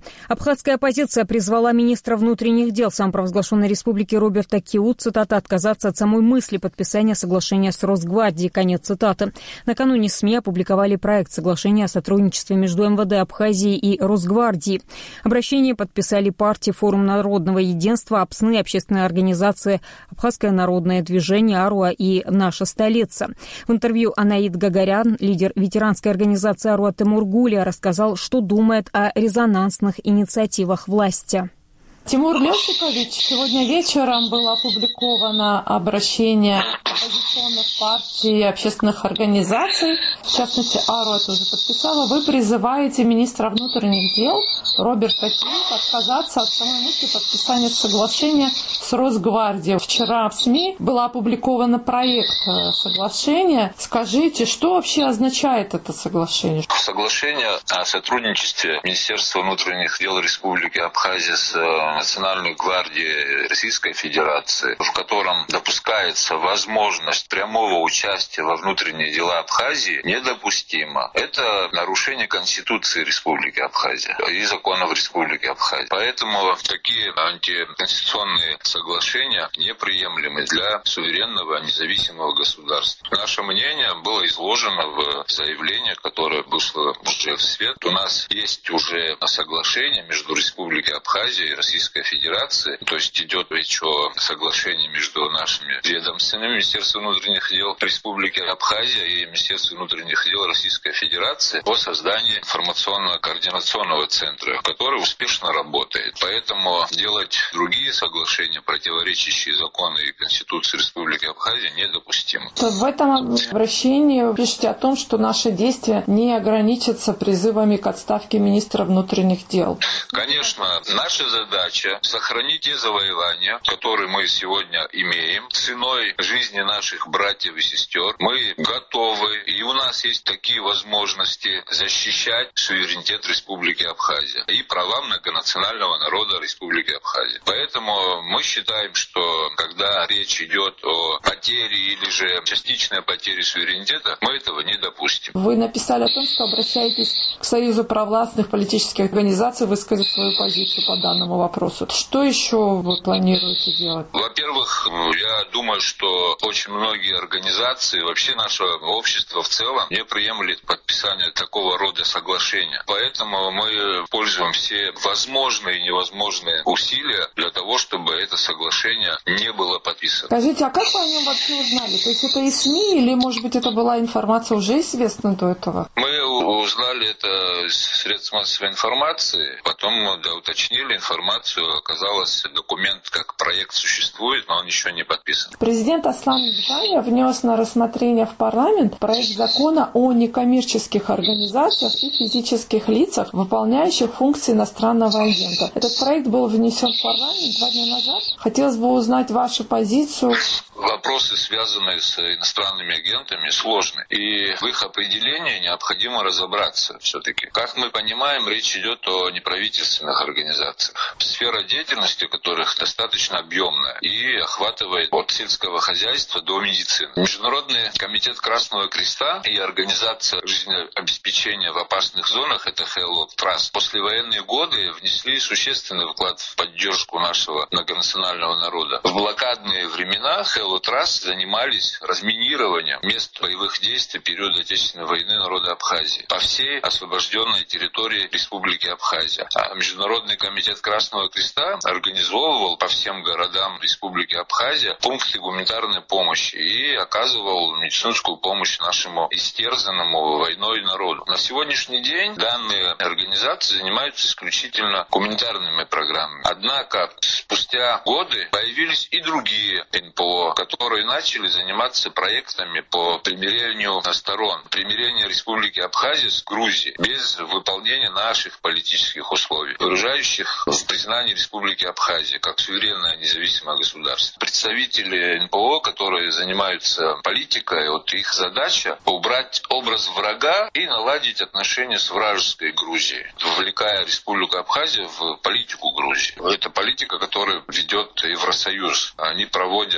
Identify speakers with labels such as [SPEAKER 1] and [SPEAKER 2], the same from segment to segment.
[SPEAKER 1] Абхазская оппозиция призвала министра внутренних дел самопровозглашенной республики Роберта Киу, цитата, «отказаться от самой мысли подписания соглашения с Росгвардией», конец цитаты. Накануне СМИ опубликовали проект соглашения о сотрудничестве между МВД Абхазии и Росгвардией. Обращение подписали партии «Форум народного единства», АПСНы, общественные организации «Абхазское народное движение», «Аруа» и «Наша столица». В интервью Анаид Гагарян, лидер ветеранской организации «Аруа» Тимур Гулия, рассказал, что думает о резонансных инициативах власти.
[SPEAKER 2] Тимур Лёсипович, сегодня вечером было опубликовано обращение оппозиционных партий и общественных организаций, в частности, АРУА тоже подписала. Вы призываете министра внутренних дел Роберта Киу отказаться от самой мысли подписания соглашения с Росгвардией. Вчера в СМИ был опубликован проект соглашения. Скажите, что вообще означает это соглашение?
[SPEAKER 3] Соглашение о сотрудничестве Министерства внутренних дел Республики Абхазия с Национальной гвардией Российской Федерации, в котором допускается возможность прямого участия во внутренние дела Абхазии, недопустимо. Это нарушение Конституции Республики Абхазия и законов Республики Абхазия. Поэтому такие антиконституционные соглашения неприемлемы для суверенного независимого государства. Наше мнение было изложено в заявлении, которое вышло уже в свет. У нас есть уже соглашение между Республикой Абхазия и Российской Федерации, то есть идет речь о соглашении между нашими ведомствами, Министерством внутренних дел Республики Абхазия и Министерством внутренних дел Российской Федерации о создании информационного координационного центра, который успешно работает. Поэтому делать другие соглашения, противоречащие закону и Конституции Республики Абхазия, недопустимо.
[SPEAKER 2] В этом обращении вы пишете о том, что наши действия не ограничатся призывами к отставке министра внутренних дел.
[SPEAKER 3] Конечно, наша задача сохранить те завоевания, которые мы сегодня имеем, ценой жизни наших братьев и сестер. Мы готовы, и у нас есть такие возможности защищать суверенитет Республики Абхазия и права многонационального народа Республики Абхазия. Поэтому мы считаем, что когда речь идет о потере или же частичной потере суверенитета, мы этого не допустим.
[SPEAKER 2] Вы написали о том, что обращаетесь к Союзу провластных политических организаций высказать свою позицию по данному вопросу. Что еще вы планируете делать?
[SPEAKER 3] Во-первых, я думаю, что очень многие организации, вообще наше общество в целом, не приемлет подписание такого рода соглашения. Поэтому мы пользуем все возможные и невозможные усилия для того, чтобы это соглашение не было подписано.
[SPEAKER 2] Скажите, а как вы о нем вообще узнали? То есть это из СМИ или, может быть, это была информация уже известна до этого?
[SPEAKER 3] Мы узнали это из средств массовой информации, потом уточнили информацию. Оказалось, документ как проект существует, но он еще не подписан.
[SPEAKER 2] Президент Аслан Джая внес на рассмотрение в парламент проект закона о некоммерческих организациях и физических лицах, выполняющих функции иностранного агента. Этот проект был внесен в парламент 2 дня назад. Хотелось бы узнать вашу позицию.
[SPEAKER 3] Вопросы, связанные с иностранными агентами, сложны. И в их определении необходимо разобраться все-таки. Как мы понимаем, речь идет о неправительственных организациях, сфера деятельности которых достаточно объемная и охватывает от сельского хозяйства до медицины. Международный комитет Красного Креста и организация жизнеобеспечения в опасных зонах, это Hello Trust, послевоенные годы внесли существенный вклад в поддержку нашего многонационального народа. В блокадные времена Hello Trust занимались разминированием мест боевых действий периода Отечественной войны народа Абхазии по всей освобожденной территории Республики Абхазия. А Международный комитет Красного Креста организовывал по всем городам Республики Абхазия пункты гуманитарной помощи и оказывал медицинскую помощь нашему истерзанному войной народу. На сегодняшний день данные организации занимаются исключительно гуманитарными программами. Однако спустя годы появились и другие НПО, которые начали заниматься проектами по примирению сторон, примирение Республики Абхазия с Грузией без выполнения наших политических условий, выражающих в признании Республики Абхазия как суверенное независимое государство. Представители НПО, которые занимаются политикой, вот их задача убрать образ врага и наладить отношения с вражеской Грузией, вовлекая Республику Абхазия в политику Грузии. Это политика, которая ведет Евросоюз. Они проводят в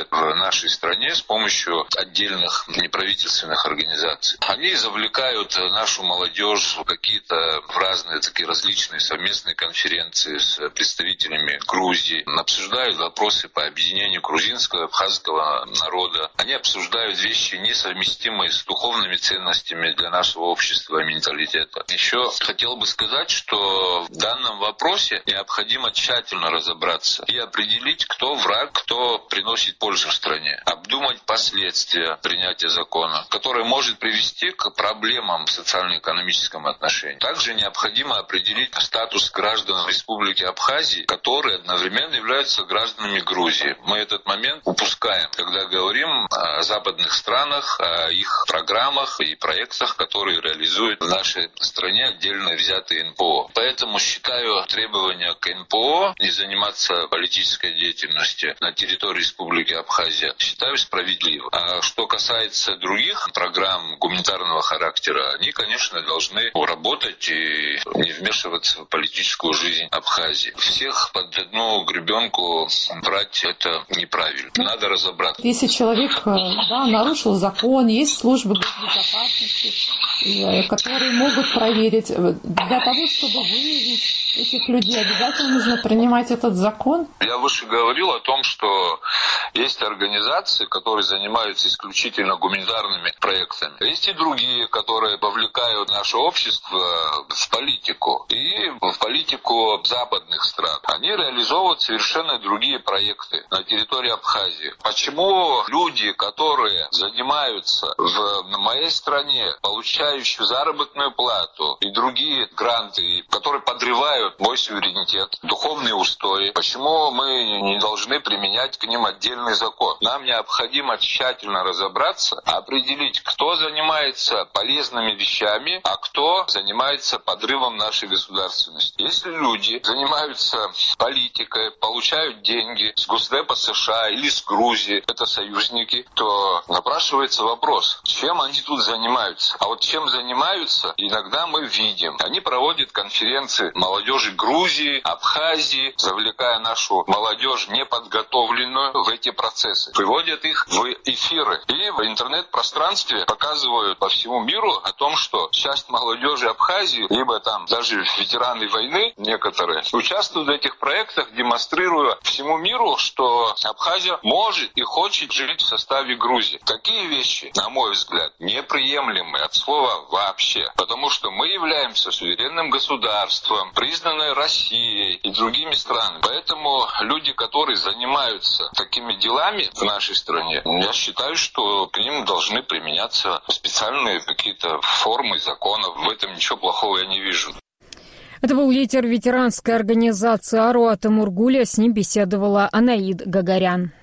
[SPEAKER 3] нашей стране с помощью отдельных неправительственных организаций. Они завлекают нашу молодежь в какие-то разные такие различные совместные конференции с представителями Грузии, обсуждают вопросы по объединению грузинского и абхазского народа. Они обсуждают вещи, несовместимые с духовными ценностями для нашего общества и менталитета. Еще хотел бы сказать, что в данном вопросе необходимо тщательно разобраться и определить, кто враг, кто приносит пользу стране. Обдумать последствия принятия закона, который может привести к проблемам в социально-экономическом отношении. Также необходимо определить статус граждан Республики Абхазии, которые одновременно являются гражданами Грузии. Мы этот момент упускаем, когда говорим о западных странах, о их программах и проектах, которые реализуют в нашей стране отдельно взятые НПО. Поэтому считаю требования к НПО не заниматься политической деятельностью на территории Республики Абхазия, считаю справедливым. А что касается других программ гуманитарного характера, они, конечно, должны работать и не вмешиваться в политическую жизнь Абхазии. Всех под одну гребенку брать это неправильно. Надо разобраться.
[SPEAKER 2] Если человек нарушил закон, есть службы госбезопасности, которые могут проверить. Для того, чтобы выявить этих людей, обязательно нужно принимать этот закон?
[SPEAKER 3] Я выше говорил о том, что есть организации, которые занимаются исключительно гуманитарными проектами. Есть и другие, которые вовлекают наше общество в политику. И в политику западных стран. Они реализовывают совершенно другие проекты на территории Абхазии. Почему люди, которые занимаются в моей стране, получающие заработную плату и другие гранты, которые подрывают мой суверенитет, духовные устои, почему мы не должны применять к ним отдельный закон? Нам необходимо тщательно разобраться, определить, кто занимается полезными вещами, а кто занимается подрывом нашей государственности. Если люди занимаются политикой, получают деньги с Госдепа США или с Грузии, это союзники, то напрашивается вопрос, чем они тут занимаются? А вот чем занимаются, иногда мы видим. Они проводят конференции молодежи Грузии, Абхазии, завлекая нашу молодежь неподготовленную в эти процессы. Приводят их в эфиры. И в интернет-пространстве показывают по всему миру о том, что часть молодежи Абхазии, либо там даже ветераны войны некоторые, участвуют в этих проектах, демонстрируя всему миру, что Абхазия может и хочет жить в составе Грузии. Такие вещи, на мой взгляд, неприемлемы от слова вообще. Потому что мы являемся суверенным государством, признанной Россией и другими странами. Поэтому люди, которые занимаются такими делами в нашей стране, я считаю, что к ним должны применяться специальные какие-то формы законов. В этом ничего плохого я не вижу.
[SPEAKER 1] Это был лидер ветеранской организации «Аруа» Тимур Гуля. С ним беседовала Анаид Гагарян.